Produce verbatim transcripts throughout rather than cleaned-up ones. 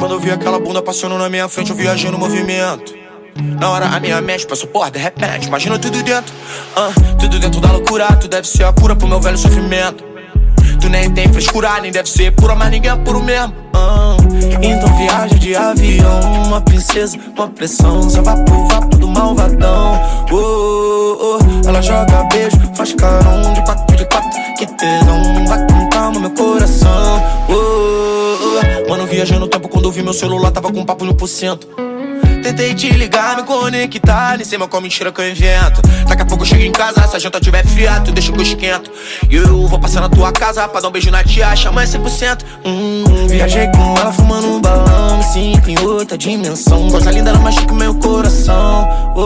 quando eu vi aquela bunda passando na minha frente, eu viajei no movimento. Na hora a minha mente passou, porra, de repente, imagina tudo dentro, uh, tudo dentro da loucura. Tu deve ser a cura pro meu velho sofrimento. Tu nem tem frescura, nem deve ser pura, mas ninguém é puro mesmo, uh. Então viaja de avião, uma princesa, uma pressão, só vapo, vapo do malvadão, oh, oh, oh. Ela joga beijo, faz carão de quatro, de quatro, que tesão, vai com calma meu coração, oh, oh. Mano, viajei no tempo quando eu vi meu celular, tava com papo no por cento. Tentei te ligar, me conectar, nem sei mais qual mentira que eu invento. Daqui a pouco eu chego em casa, se a janta tiver fria, tu deixa que eu esquento. E eu vou passar na tua casa pra dar um beijo na tia, chama cem por cento. hum, Viajei com ela fumando um balão, me sinto em outra dimensão. Coisa linda, ela machuca meu coração, oh,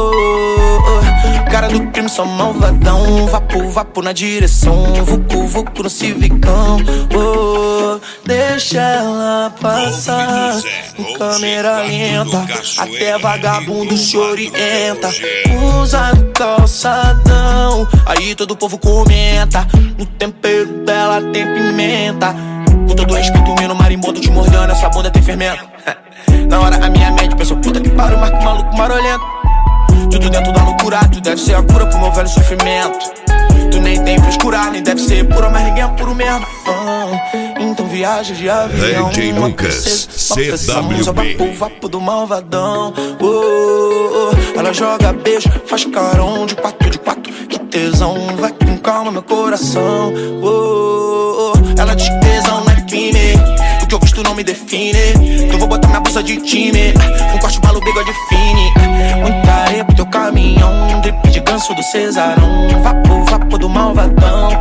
oh, oh. Cara do crime, só malvadão. Vapo, vapo na direção, vucu, vucu no civicão, oh, oh. Deixa ela passar em câmera lenta, até vagabundo se orienta. Usa no calçadão, aí todo o povo comenta. No tempero dela tem pimenta. Com todo respeito, menino marimbondo te mordendo, essa bunda tem fermento. Na hora a minha mente pensou, puta que pariu, marca maluco marolento. Tudo dentro da loucura, tu deve ser a cura pro meu velho sofrimento. Tu nem tem frescura, nem deve ser pura, mas ninguém é puro mesmo, uh. Então viaja de avião, D J Lucas, C W só B. vapo, vapo do malvadão, oh, oh, oh. Ela joga beijo, faz carão de quatro, de quatro, que tesão, vai com calma meu coração, oh, oh, oh. Ela diz que tesão não é crime, o que eu gosto não me define. Então vou botar minha blusa de time, com corte, balo, bigode fine. Muita areia pro teu caminhão, drip de ganso do Cesarão. Vapo, vapo do malvadão,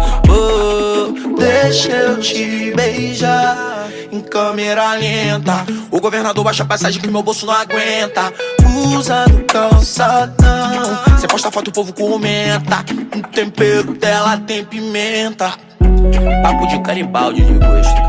oh, deixa eu te beijar em câmera lenta. O governador baixa a passagem que meu bolso não aguenta. Usa no calçadão, cê posta foto, o povo comenta. O tempero dela tem pimenta. Papo de caribaldi de gosto.